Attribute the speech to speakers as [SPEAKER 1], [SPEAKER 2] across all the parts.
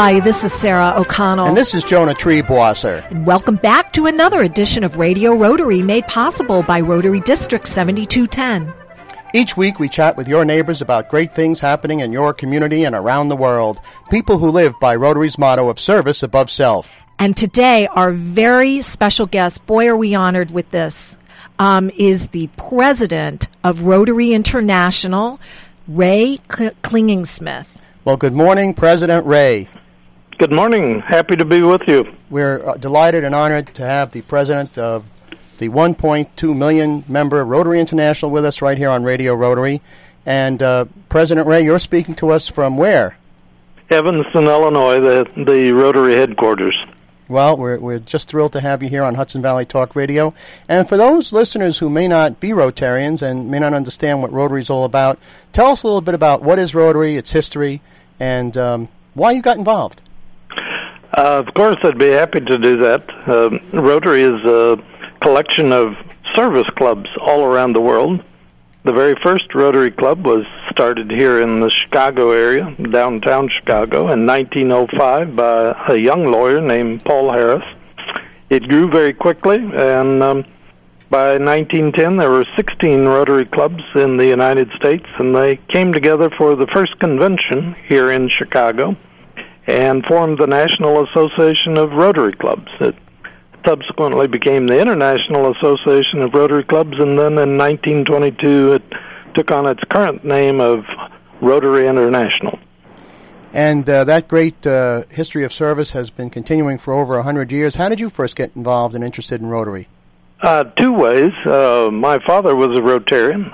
[SPEAKER 1] Hi, this is Sarah O'Connell.
[SPEAKER 2] And this is Jonah Treebwasser.
[SPEAKER 1] And welcome back to another edition of Radio Rotary, made possible by Rotary District 7210.
[SPEAKER 2] Each week we chat with your neighbors about great things happening in your community and around the world. People who live by Rotary's motto of service above self.
[SPEAKER 1] And today, our very special guest, boy are we honored with this, is the president of Rotary International, Ray Klingensmith.
[SPEAKER 2] Well, good morning, President Ray.
[SPEAKER 3] Good morning. Happy to be with you.
[SPEAKER 2] We're delighted and honored to have the president of the 1.2 million member Rotary International with us right here on Radio Rotary. And President Ray, you're speaking to us from where?
[SPEAKER 3] Evanston, Illinois, the Rotary headquarters.
[SPEAKER 2] Well, we're just thrilled to have you here on Hudson Valley Talk Radio. And for those listeners who may not be Rotarians and may not understand what Rotary is all about, tell us a little bit about what is Rotary, its history, and why you got involved.
[SPEAKER 3] Of course, I'd be happy to do that. Rotary is a collection of service clubs all around the world. The very first Rotary Club was started here in the Chicago area, downtown Chicago, in 1905 by a young lawyer named Paul Harris. It grew very quickly, and by 1910 there were 16 Rotary clubs in the United States, and they came together for the first convention here in Chicago and formed the National Association of Rotary Clubs. It subsequently became the International Association of Rotary Clubs, and then in 1922 it took on its current name of Rotary International.
[SPEAKER 2] And that great history of service has been continuing for over 100 years. How did you first get involved and interested in Rotary?
[SPEAKER 3] Two ways. My father was a Rotarian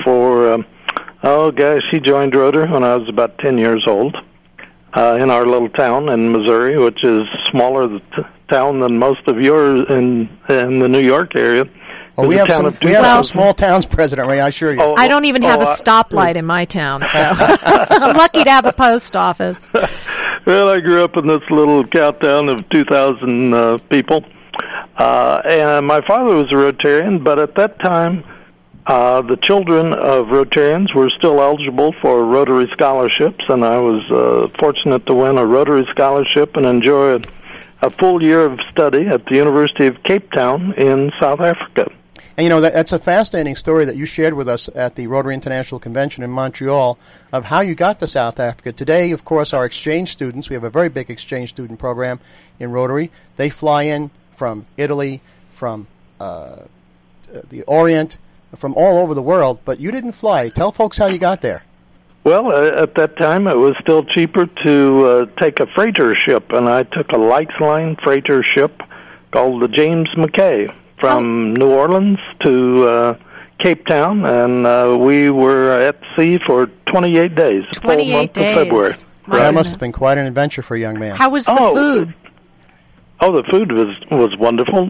[SPEAKER 3] he joined Rotary when I was about 10 years old in our little town in Missouri, which is smaller town than most of yours in the New York area.
[SPEAKER 2] Well, we have some small towns, President Ray, I assure you.
[SPEAKER 1] I don't even have a stoplight in my town, so I'm lucky to have a post office.
[SPEAKER 3] Well, I grew up in this little town of 2,000 people. And my father was a Rotarian, but at that time, the children of Rotarians were still eligible for Rotary scholarships, and I was fortunate to win a Rotary scholarship and enjoy a full year of study at the University of Cape Town in South Africa.
[SPEAKER 2] And, you know, that's a fascinating story that you shared with us at the Rotary International Convention in Montreal of how you got to South Africa. Today, of course, our exchange students, we have a very big exchange student program in Rotary. They fly in from Italy, from the Orient, from all over the world, but you didn't fly. Tell folks how you got there.
[SPEAKER 3] Well, at that time, it was still cheaper to take a freighter ship, and I took a Lights Line freighter ship called the James McKay from New Orleans to Cape Town, and we were at sea for 28 days,
[SPEAKER 1] 28
[SPEAKER 3] full month
[SPEAKER 1] days.
[SPEAKER 3] Of February.
[SPEAKER 2] Well, that must have been quite an adventure for a young man.
[SPEAKER 1] How was the food?
[SPEAKER 3] The food was wonderful.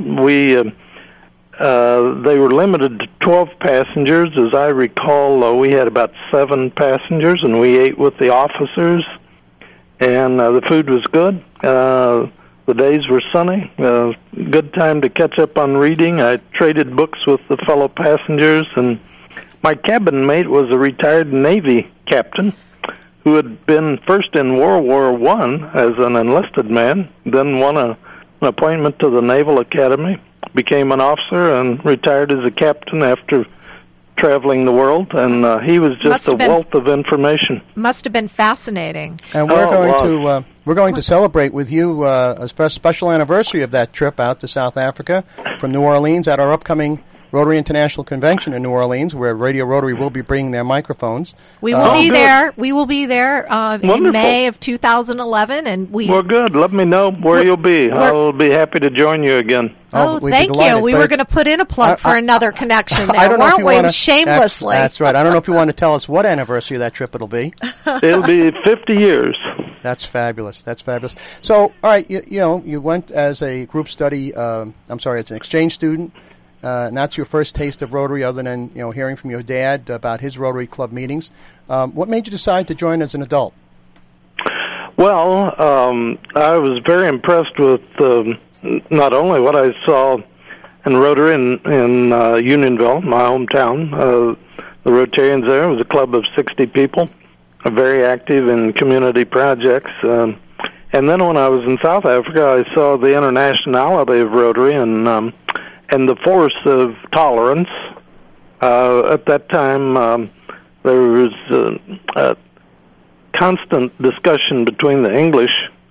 [SPEAKER 3] They were limited to 12 passengers. As I recall, we had about 7 passengers, and we ate with the officers, and the food was good. The days were sunny. Good time to catch up on reading. I traded books with the fellow passengers, and my cabin mate was a retired Navy captain who had been first in World War I as an enlisted man, then won an appointment to the Naval Academy, became an officer, and retired as a captain after traveling the world, and he was just a wealth of information.
[SPEAKER 1] Must have been fascinating.
[SPEAKER 2] And we're going to celebrate with you a special anniversary of that trip out to South Africa from New Orleans at our upcoming Rotary International Convention in New Orleans, where Radio Rotary will be bringing their microphones.
[SPEAKER 1] We will be there. We will be there in May of 2011, and
[SPEAKER 3] Well, good. Let me know where you'll be. I'll be happy to join you again.
[SPEAKER 1] Thank you. We were going to put in a plug for another connection there, weren't we? Shamelessly.
[SPEAKER 2] That's right. I don't know if you want to tell us what anniversary of that trip it'll be.
[SPEAKER 3] It'll be 50 years.
[SPEAKER 2] That's fabulous. That's fabulous. So, all right, you went as a group study. As an exchange student. And that's your first taste of Rotary, other than hearing from your dad about his Rotary Club meetings. What made you decide to join as an adult?
[SPEAKER 3] Well, I was very impressed with not only what I saw in Rotary in Unionville, my hometown. The Rotarians there was a club of 60 people, very active in community projects. And And then when I was in South Africa, I saw the internationality of Rotary and the force of tolerance. At that time, there was a constant discussion between the English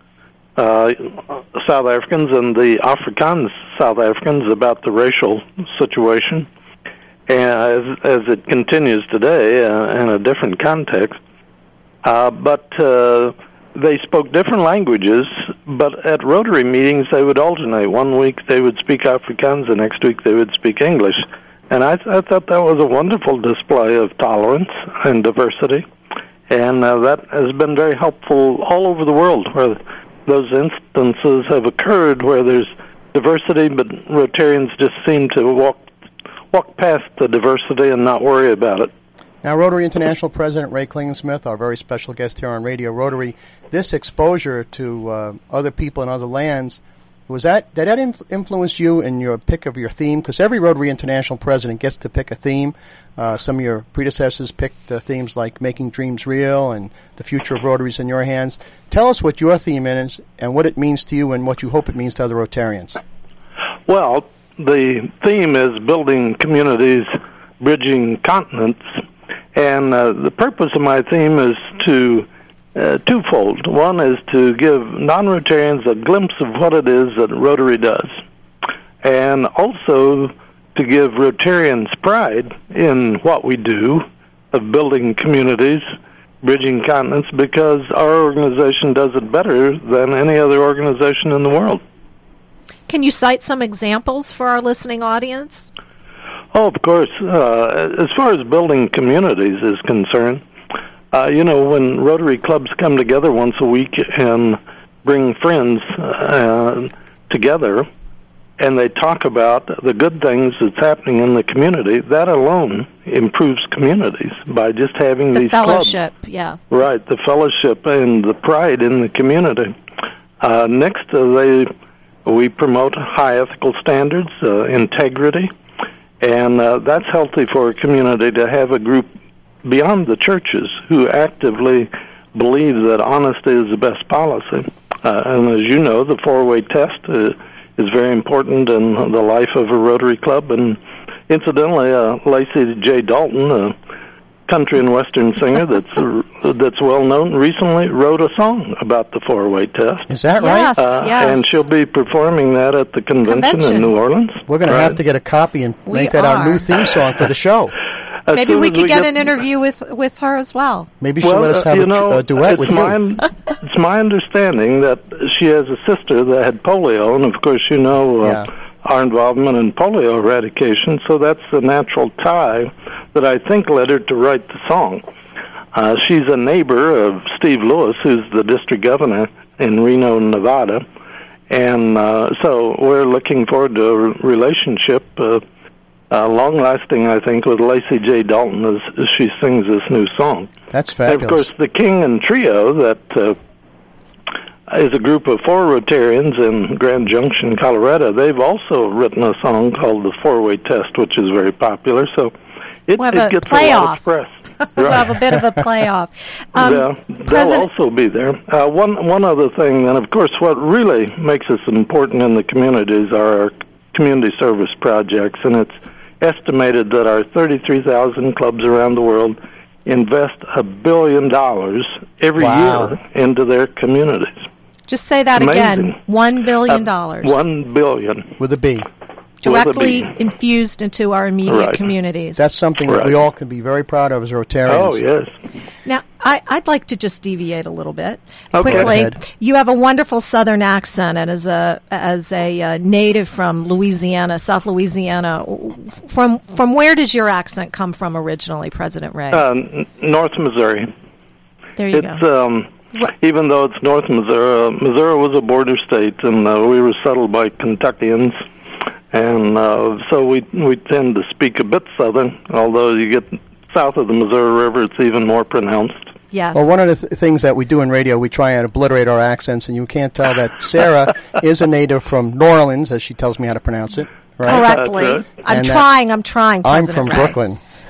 [SPEAKER 3] South Africans and the Afrikaans South Africans about the racial situation, and as it continues today in a different context. But they spoke different languages, but at Rotary meetings they would alternate. One week they would speak Afrikaans, the next week they would speak English. And I thought that was a wonderful display of tolerance and diversity. And that has been very helpful all over the world, where those instances have occurred where there's diversity, but Rotarians just seem to walk past the diversity and not worry about it.
[SPEAKER 2] Now, Rotary International President Ray Klingensmith, our very special guest here on Radio Rotary, this exposure to other people in other lands, did that influence you in your pick of your theme? Because every Rotary International president gets to pick a theme. Some of your predecessors picked themes like Making Dreams Real and The Future of Rotary is in Your Hands. Tell us what your theme is and what it means to you and what you hope it means to other Rotarians.
[SPEAKER 3] Well, the theme is building communities, bridging continents. And the purpose of my theme is twofold. One is to give non-Rotarians a glimpse of what it is that Rotary does, and also to give Rotarians pride in what we do of building communities, bridging continents, because our organization does it better than any other organization in the world.
[SPEAKER 1] Can you cite some examples for our listening audience?
[SPEAKER 3] Oh, of course. As far as building communities is concerned, when Rotary clubs come together once a week and bring friends together, and they talk about the good things that's happening in the community, that alone improves communities by just having these
[SPEAKER 1] fellowship,
[SPEAKER 3] clubs.
[SPEAKER 1] Yeah.
[SPEAKER 3] Right, the fellowship and the pride in the community. Next, we promote high ethical standards, integrity, and that's healthy for a community to have a group beyond the churches who actively believe that honesty is the best policy. And as you know, the four-way test is very important in the life of a Rotary club. And incidentally, Lacey J. Dalton, a country and western singer that's well known, recently wrote a song about the four-way test.
[SPEAKER 2] Is that right?
[SPEAKER 1] Yes.
[SPEAKER 3] And she'll be performing that at the convention in New Orleans.
[SPEAKER 2] We're going to have to get a copy and make that our new theme song for the show.
[SPEAKER 1] Maybe we could get an interview with her as well.
[SPEAKER 2] Maybe she'll let us have a duet with you.
[SPEAKER 3] It's my understanding that she has a sister that had polio, and of course you know our involvement in polio eradication, so that's the natural tie that I think led her to write the song. She's a neighbor of Steve Lewis, who's the district governor in Reno, Nevada, and so we're looking forward to a relationship long-lasting, I think, with Lacey J. Dalton as she sings this new song.
[SPEAKER 2] That's fabulous.
[SPEAKER 3] And of course, the King and Trio, that is a group of 4 Rotarians in Grand Junction, Colorado. They've also written a song called The Four-Way Test, which is very popular. So it gets a lot of press.
[SPEAKER 1] We'll have a bit of a playoff.
[SPEAKER 3] They'll also be there. One other thing, and of course, what really makes us important in the communities are our community service projects, and it's estimated that our 33,000 clubs around the world invest $1 billion every year into their communities.
[SPEAKER 1] Just say that again. $1 billion.
[SPEAKER 3] $1 billion.
[SPEAKER 2] With a B.
[SPEAKER 1] Directly infused into our immediate communities.
[SPEAKER 2] That's something that we all can be very proud of as Rotarians.
[SPEAKER 3] Oh, yes.
[SPEAKER 1] Now, I'd like to just deviate a little bit
[SPEAKER 2] quickly.
[SPEAKER 1] You have a wonderful Southern accent, and as a native from Louisiana, South Louisiana, from where does your accent come from originally, President Ray?
[SPEAKER 3] North Missouri.
[SPEAKER 1] There you go.
[SPEAKER 3] Even though it's North Missouri, Missouri was a border state, and we were settled by Kentuckians. And so we tend to speak a bit Southern, although you get south of the Missouri River, it's even more pronounced.
[SPEAKER 1] Yes.
[SPEAKER 2] Well, one of the things that we do in radio, we try and obliterate our accents, and you can't tell that Sarah is a native from New Orleans, as she tells me how to pronounce it. Right?
[SPEAKER 1] Correctly. I'm trying.
[SPEAKER 2] I'm from Brooklyn.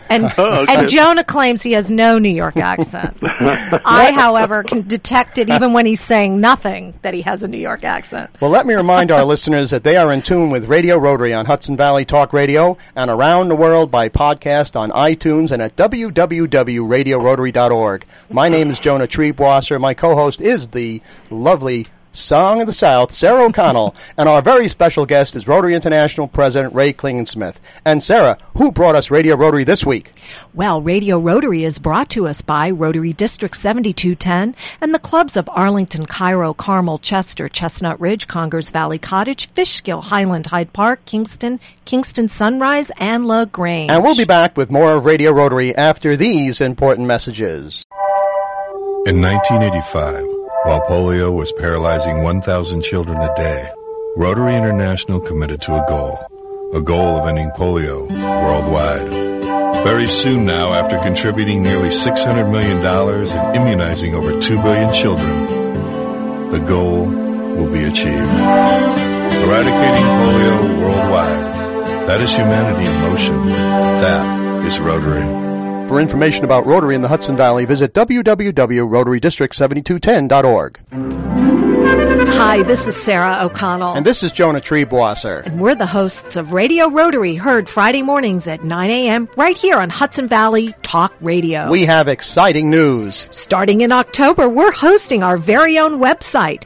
[SPEAKER 1] And Jonah claims he has no New York accent. I, however, can detect it even when he's saying nothing that he has a New York accent.
[SPEAKER 2] Well, let me remind our listeners that they are in tune with Radio Rotary on Hudson Valley Talk Radio and around the world by podcast on iTunes and at www.radiorotary.org. My name is Jonah Triebwasser. My co-host is the lovely Song of the South, Sarah O'Connell, and our very special guest is Rotary International President Ray Klingensmith. And Sarah, who brought us Radio Rotary this week?
[SPEAKER 1] Well, Radio Rotary is brought to us by Rotary District 7210 and the clubs of Arlington, Cairo, Carmel, Chester, Chestnut Ridge, Congers Valley Cottage, Fishkill, Highland, Hyde Park, Kingston, Sunrise, and LaGrange.
[SPEAKER 2] And we'll be back with more of Radio Rotary after these important messages.
[SPEAKER 4] In 1985, while polio was paralyzing 1,000 children a day, Rotary International committed to a goal of ending polio worldwide. Very soon now, after contributing nearly $600 million and immunizing over 2 billion children, the goal will be achieved. Eradicating polio worldwide. That is humanity in motion. That is Rotary.
[SPEAKER 2] For information about Rotary in the Hudson Valley, visit www.rotarydistrict7210.org.
[SPEAKER 1] Hi, this is Sarah O'Connell.
[SPEAKER 2] And this is Jonah Triebwasser.
[SPEAKER 1] And we're the hosts of Radio Rotary, heard Friday mornings at 9 a.m. right here on Hudson Valley Talk Radio.
[SPEAKER 2] We have exciting news.
[SPEAKER 1] Starting in October, we're hosting our very own website,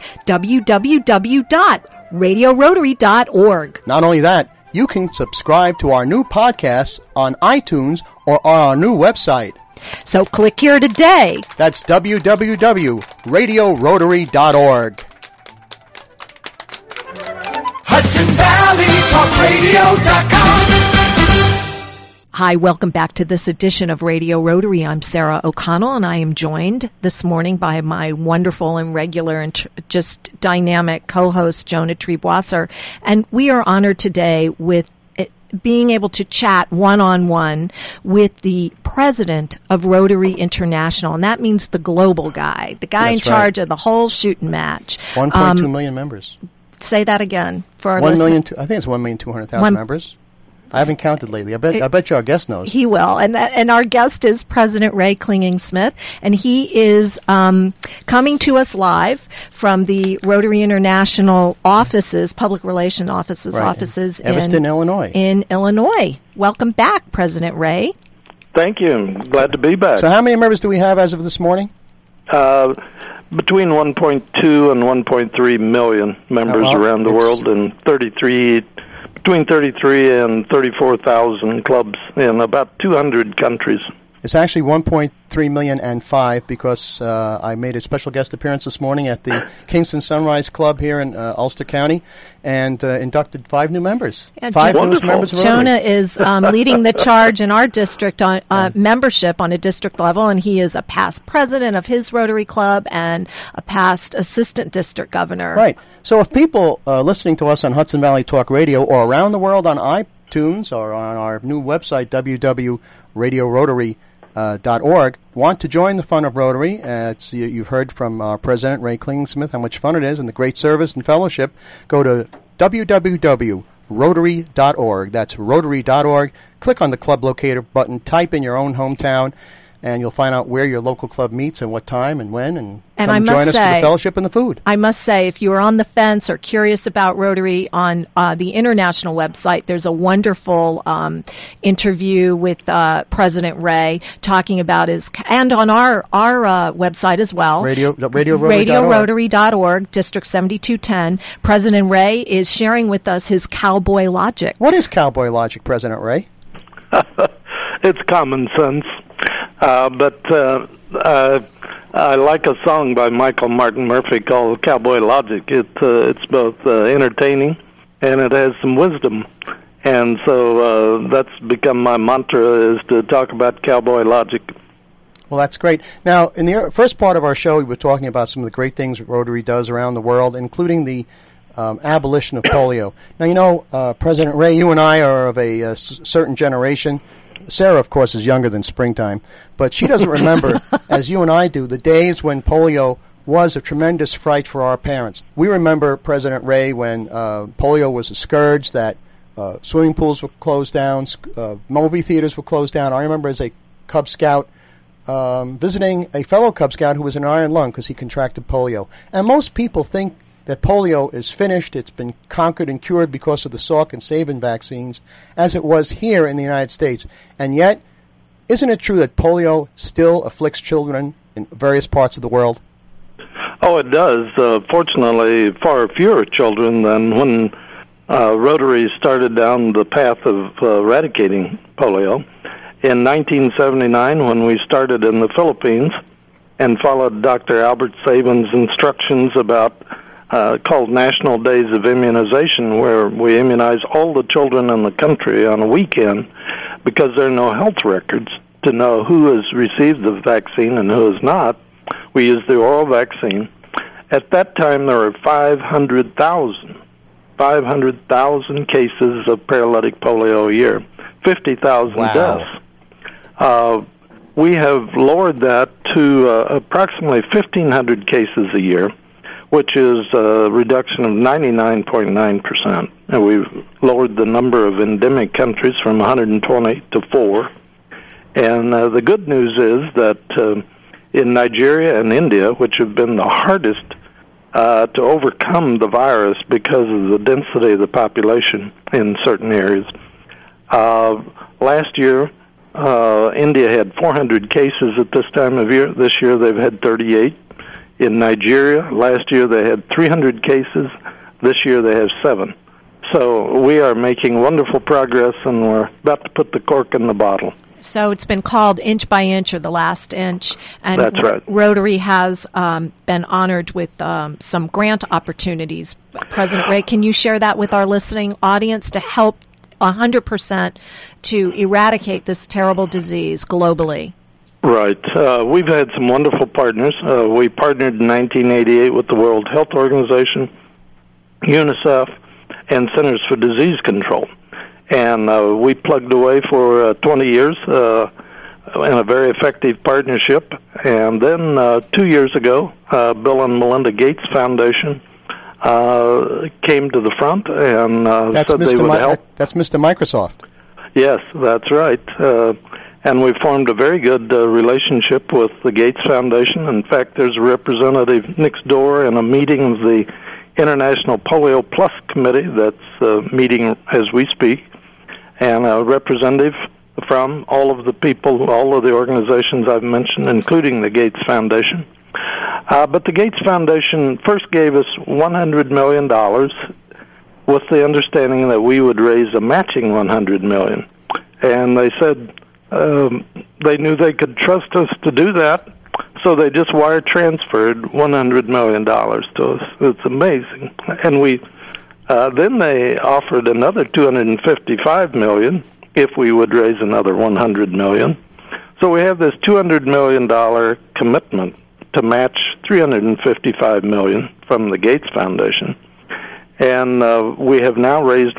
[SPEAKER 1] www.radiorotary.org.
[SPEAKER 2] Not only that, you can subscribe to our new podcasts on iTunes or on our new website.
[SPEAKER 1] So click here today.
[SPEAKER 2] That's www.radiorotary.org.
[SPEAKER 5] HudsonValleyTalkRadio.com.
[SPEAKER 1] Hi, welcome back to this edition of Radio Rotary. I'm Sarah O'Connell, and I am joined this morning by my wonderful and regular and just dynamic co-host, Jonah Triebwasser. And we are honored today with being able to chat one-on-one with the president of Rotary International, and that means the global guy, the guy in charge of the whole shooting match.
[SPEAKER 2] 1.2 million members.
[SPEAKER 1] Say that again for our
[SPEAKER 2] 1
[SPEAKER 1] listeners.
[SPEAKER 2] million. I think it's 1,200,000 members. I haven't counted lately. I bet you our guest knows.
[SPEAKER 1] He will. And our guest is President Ray Klingensmith, and he is coming to us live from the Rotary International offices, public relation offices,
[SPEAKER 2] Evanston, Illinois.
[SPEAKER 1] In Illinois. Welcome back, President Ray.
[SPEAKER 3] Thank you. I'm glad to be back.
[SPEAKER 2] So how many members do we have as of this morning?
[SPEAKER 3] Between 1.2 and 1.3 million members around the world, and between 33 and 34,000 clubs in about 200 countries.
[SPEAKER 2] It's actually 1.3 million and 5 because I made a special guest appearance this morning at the Kingston Sunrise Club here in Ulster County and inducted 5 new members.
[SPEAKER 1] Yeah,
[SPEAKER 2] 5 newest members of Rotary.
[SPEAKER 1] Jonah is leading the charge in our district on membership on a district level, and he is a past president of his Rotary Club and a past assistant district governor.
[SPEAKER 2] Right. So if people listening to us on Hudson Valley Talk Radio or around the world on iTunes or on our new website, www.radiorotary.org, want to join the fun of Rotary, you've heard from our President Ray Klingensmith how much fun it is and the great service and fellowship, go to www.rotary.org. That's rotary.org. Click on the Club Locator button, type in your own hometown, and you'll find out where your local club meets and what time and when, and come join us for the fellowship and the food.
[SPEAKER 1] I must say, if you are on the fence or curious about Rotary, on the international website, there's a wonderful interview with President Ray talking about and on our website as well,
[SPEAKER 2] RadioRotary.org,
[SPEAKER 1] District 7210. President Ray is sharing with us his cowboy logic.
[SPEAKER 2] What is cowboy logic, President Ray?
[SPEAKER 3] It's common sense. But I like a song by Michael Martin Murphey called Cowboy Logic. It's both entertaining and it has some wisdom. And so that's become my mantra, is to talk about cowboy logic.
[SPEAKER 2] Well, that's great. Now, in the first part of our show, we were talking about some of the great things Rotary does around the world, including the abolition of polio. Now, you know, President Ray, you and I are of a certain generation. Sarah, of course, is younger than springtime, but she doesn't remember, as you and I do, the days when polio was a tremendous fright for our parents. We remember, President Ray, when polio was a scourge that swimming pools were closed down, movie theaters were closed down. I remember as a Cub Scout visiting a fellow Cub Scout who was an iron lung because he contracted polio. And most people think that polio is finished, it's been conquered and cured because of the Salk and Sabin vaccines, as it was here in the United States. And yet, isn't it true that polio still afflicts children in various parts of the world?
[SPEAKER 3] Oh, it does. Fortunately, far fewer children than when Rotary started down the path of eradicating polio. In 1979, when we started in the Philippines and followed Dr. Albert Sabin's instructions about called National Days of Immunization, where we immunize all the children in the country on a weekend because there are no health records to know who has received the vaccine and who has not. We use the oral vaccine. At that time, there were 500,000 cases of paralytic polio a year, 50,000 deaths. We have lowered that to approximately 1,500 cases a year, which is a reduction of 99.9%. And we've lowered the number of endemic countries from 120 to 4. And the good news is that in Nigeria and India, which have been the hardest to overcome the virus because of the density of the population in certain areas, last year India had 400 cases at this time of year. This year they've had 38. In Nigeria, last year they had 300 cases. This year they have 7. So we are making wonderful progress, and we're about to put the cork in the bottle.
[SPEAKER 1] So it's been called Inch by Inch, or the last inch. And
[SPEAKER 3] that's right.
[SPEAKER 1] Rotary has been honored with some grant opportunities. President Ray, can you share that with our listening audience to help 100% to eradicate this terrible disease globally?
[SPEAKER 3] Right. We've had some wonderful partners. We partnered in 1988 with the World Health Organization, UNICEF, and Centers for Disease Control. And we plugged away for 20 years in a very effective partnership. And then 2 years ago, Bill and Melinda Gates Foundation came to the front and said they would help.
[SPEAKER 2] That's Mr. Microsoft.
[SPEAKER 3] Yes, that's right. And we formed a very good relationship with the Gates Foundation. In fact, there's a representative next door in a meeting of the International Polio Plus Committee that's meeting as we speak, and a representative from all of the people, all of the organizations I've mentioned, including the Gates Foundation. But the Gates Foundation first gave us $100 million with the understanding that we would raise a matching $100 million. And they said they knew they could trust us to do that, so they just wire transferred $100 million to us. It's amazing. And we then they offered another $255 million if we would raise another $100 million. So we have this $200 million commitment to match $355 million from the Gates Foundation. And we have now raised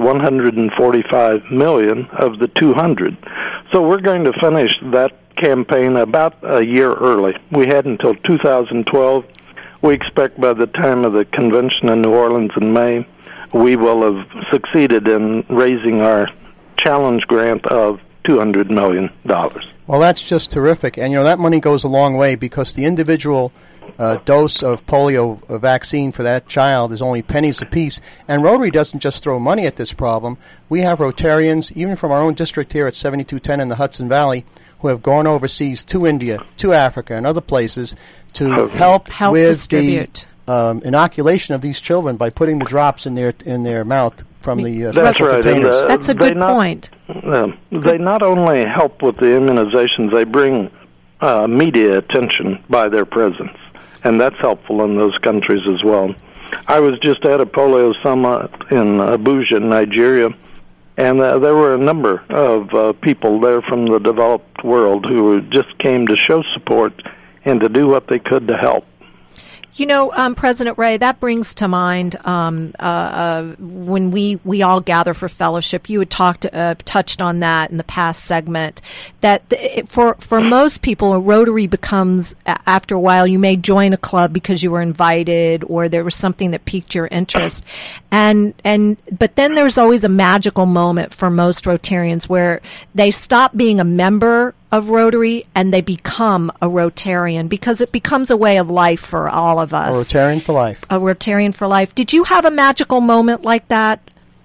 [SPEAKER 3] $145 million of the $200. So we're going to finish that campaign about a year early. We had until 2012. We expect by the time of the convention in New Orleans in May, we will have succeeded in raising our challenge grant of $200 million.
[SPEAKER 2] Well, that's just terrific. And, that money goes a long way because the individual dose of polio vaccine for that child is only pennies apiece. And Rotary doesn't just throw money at this problem. We have Rotarians, even from our own district here at 7210 in the Hudson Valley, who have gone overseas to India, to Africa, and other places to help with
[SPEAKER 1] distribute
[SPEAKER 2] the inoculation of these children by putting the drops in their mouth from the
[SPEAKER 3] that's
[SPEAKER 2] special
[SPEAKER 3] right.
[SPEAKER 2] containers.
[SPEAKER 1] That's a good point.
[SPEAKER 3] They not only help with the immunizations, they bring media attention by their presence, and that's helpful in those countries as well. I was just at a polio summit in Abuja, Nigeria, and there were a number of people there from the developed world who just came to show support and to do what they could to help.
[SPEAKER 1] You know, President Ray, that brings to mind when we all gather for fellowship. You had touched on that in the past segment. That for most people, a Rotary becomes, after a while, you may join a club because you were invited or there was something that piqued your interest, but then there's always a magical moment for most Rotarians where they stop being a member of Rotary and they become a Rotarian because it becomes a way of life for all of us.
[SPEAKER 2] A Rotarian for life.
[SPEAKER 1] A Rotarian for life. Did you have a magical moment like that?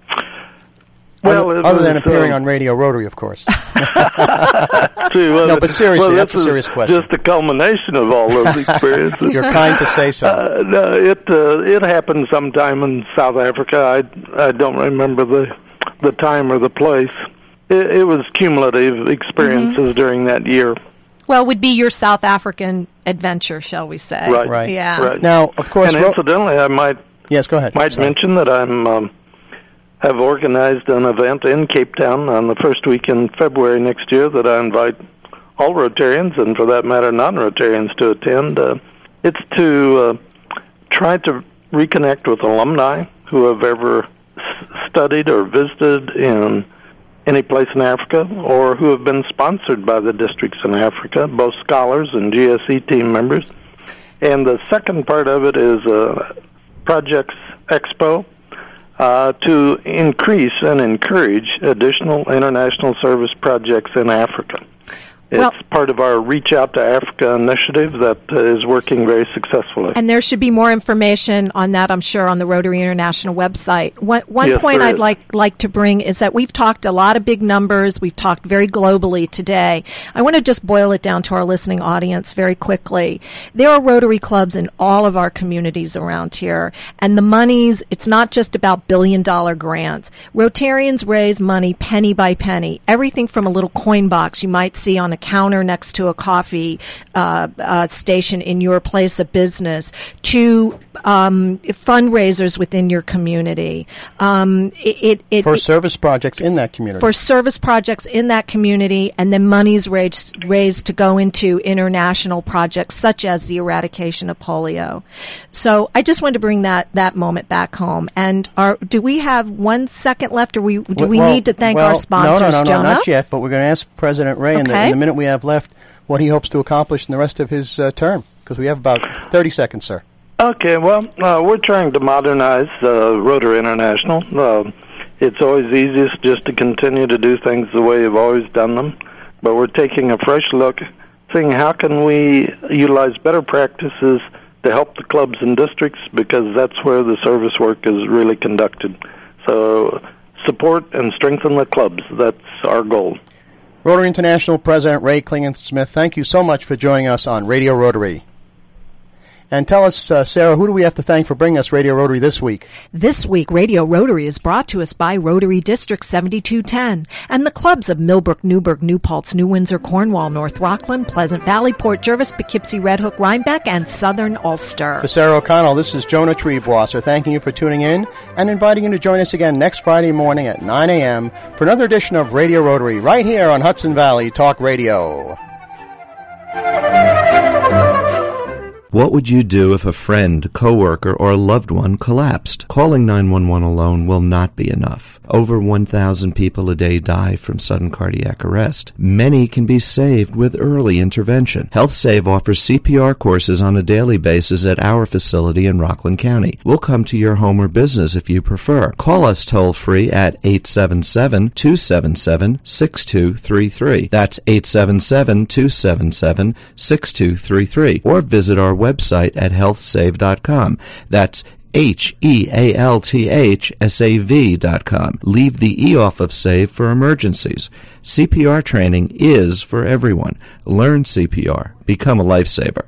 [SPEAKER 2] Well, other than appearing on Radio Rotary, of course.
[SPEAKER 3] No,
[SPEAKER 2] but seriously, that's a serious question.
[SPEAKER 3] Just a culmination of all those experiences.
[SPEAKER 2] You're kind to say so.
[SPEAKER 3] No, it happened sometime in South Africa. I don't remember the time or the place. It was cumulative experiences during that year.
[SPEAKER 1] Well, it would be your South African adventure, shall we say?
[SPEAKER 2] Right.
[SPEAKER 1] Yeah.
[SPEAKER 2] Right. Now, of course,
[SPEAKER 3] and incidentally, I might
[SPEAKER 2] go ahead.
[SPEAKER 3] mention that have organized an event in Cape Town on the first week in February next year that I invite all Rotarians, and for that matter, non-Rotarians, to attend. It's to try to reconnect with alumni who have ever studied or visited in any place in Africa, or who have been sponsored by the districts in Africa, both scholars and GSE team members. And the second part of it is Projects Expo to increase and encourage additional international service projects in Africa. It's part of our Reach Out to Africa initiative that is working very successfully.
[SPEAKER 1] And there should be more information on that, I'm sure, on the Rotary International website. One point I'd like to bring is that we've talked a lot of big numbers. We've talked very globally today. I want to just boil it down to our listening audience very quickly. There are Rotary clubs in all of our communities around here. And the monies, it's not just about billion-dollar grants. Rotarians raise money penny by penny. Everything from a little coin box you might see on a counter next to a coffee station in your place of business to fundraisers within your community.
[SPEAKER 2] For service projects in that community.
[SPEAKER 1] For service projects in that community, and then money's raised to go into international projects such as the eradication of polio. So I just wanted to bring that moment back home. And do we have 1 second left, or do we need to thank our sponsors,
[SPEAKER 2] No,
[SPEAKER 1] Jonah?
[SPEAKER 2] not yet, but we're going to ask President Ray in the minute we have left what he hopes to accomplish in the rest of his term, because we have about 30 seconds, sir.
[SPEAKER 3] Okay, well, we're trying to modernize Rotary International. It's always easiest just to continue to do things the way you've always done them, but we're taking a fresh look, seeing how can we utilize better practices to help the clubs and districts, because that's where the service work is really conducted. So support and strengthen the clubs. That's our goal.
[SPEAKER 2] Rotary International President Ray Klingensmith, thank you so much for joining us on Radio Rotary. And tell us, Sarah, who do we have to thank for bringing us Radio Rotary this week?
[SPEAKER 1] This week, Radio Rotary is brought to us by Rotary District 7210 and the clubs of Millbrook, Newburgh, New Paltz, New Windsor, Cornwall, North Rockland, Pleasant Valley, Port Jervis, Poughkeepsie, Red Hook, Rhinebeck, and Southern Ulster.
[SPEAKER 2] For Sarah O'Connell, this is Jonah Triebwasser thanking you for tuning in and inviting you to join us again next Friday morning at 9 a.m. for another edition of Radio Rotary right here on Hudson Valley Talk Radio.
[SPEAKER 5] What would you do if a friend, coworker, or a loved one collapsed? Calling 911 alone will not be enough. Over 1,000 people a day die from sudden cardiac arrest. Many can be saved with early intervention. HealthSave offers CPR courses on a daily basis at our facility in Rockland County. We'll come to your home or business if you prefer. Call us toll-free at 877-277-6233. That's 877-277-6233. Or visit our website at healthsave.com. That's HEALTHSAV.com. Leave the E off of SAVE for emergencies. CPR training is for everyone. Learn CPR. Become a lifesaver.